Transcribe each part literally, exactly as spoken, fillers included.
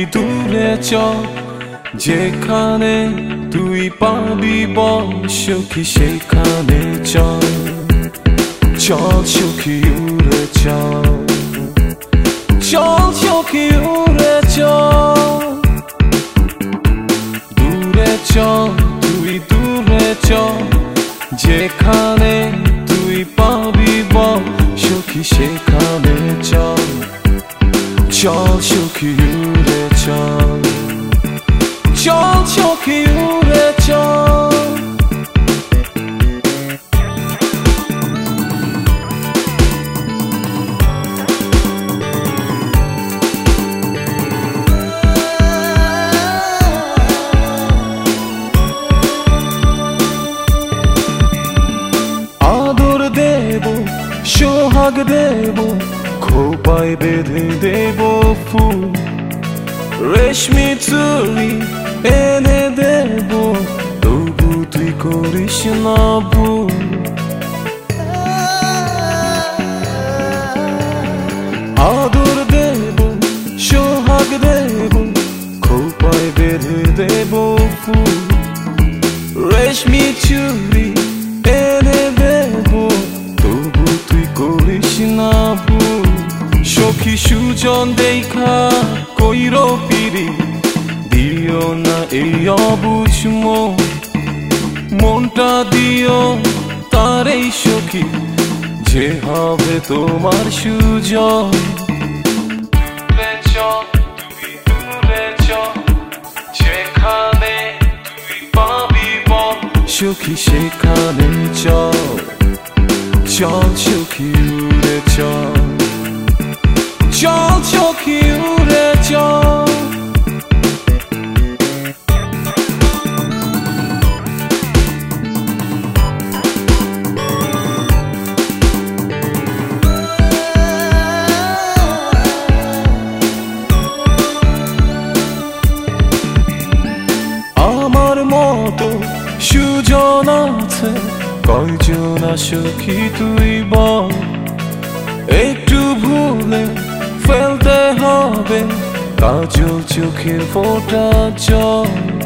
দূরে চল, যেখানে তুই পাবি বল সখী সেখানে চল। চল সখী উড়ে চল, চল সখী উড়ে চল। দূরে চল, তুই দূরে চল, যেখানে তুই পাবি বল সখী সেখানে চল। চল সখী উড়ে চল, চল সখী উড়ে চল। আদর দেব, সোহাগ দেব, খোপায় বেঁধে দেব ফুল, রেশমি চুড়ি এনে দেব, তবু তুই করিস না ভুল। আদর দেব, সোহাগ দেব, খোপায় বেঁধে দেব ফুল, রেশমি চুড়ি এনে দেব, তবু তুই করিস না ভুল। সখী সুজন দেখা কইর পিরি, দিও না এই অবুঝ মন, মনটা দিও তারেই সখী, যে হবে তোমার সুজন। যেখানে তুই পাবি বল সখী সেখানে চল। চল সখী উড়ে চল, চল সখী উড়ে চল। আমার মতো সুজন আছে কয়জন সখী তুই বল, একটু ভুলে ফেলতে হবে কাজল চোখের ফোঁটা জল।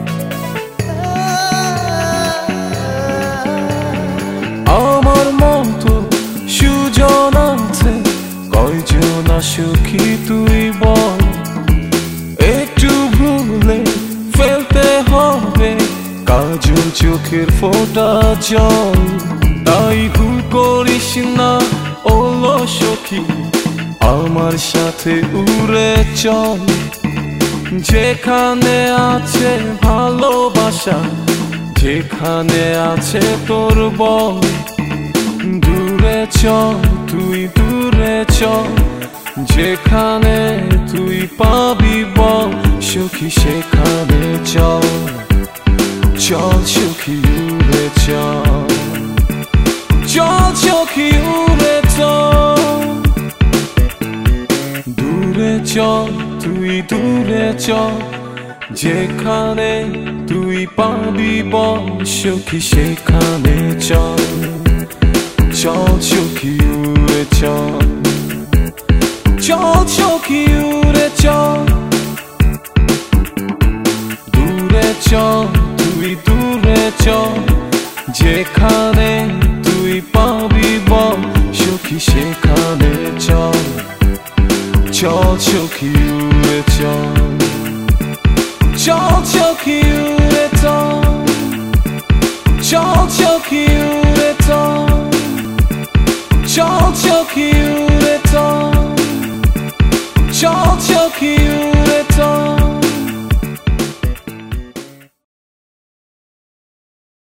আমার মতো সুজন আছে কয়জন সখী তুই বল, একটু ভুলে ফেলতে হবে কাজল চোখের ফোঁটা জল। তাই ভুল করিস না ওলো সখী, আমার সাথে উড়ে চল, যেখানে আছে ভালোবাসা, যেখানে আছে তোর বল। দূরে চল, তুই দূরে চল, যেখানে তুই পাবি বল সখী সেখানে চল। চল সখী উড়ে চল, চল সখী উড়ে চল। দূরে চল, তুই দূরে চল, যেখানে তুই পাবি বল সখী সেখানে চল। চল সখী উড়ে চল, চল সখী উড়ে চল। দূরে চল, তুই দূরে চল, যেখানে তুই পাবি বল সখী সেখানে চল। চল সখী উড়ে চল, চল সখী উড়ে চল, চল সখী উড়ে চল, চল সখী উড়ে চল, চল সখী উড়ে চল।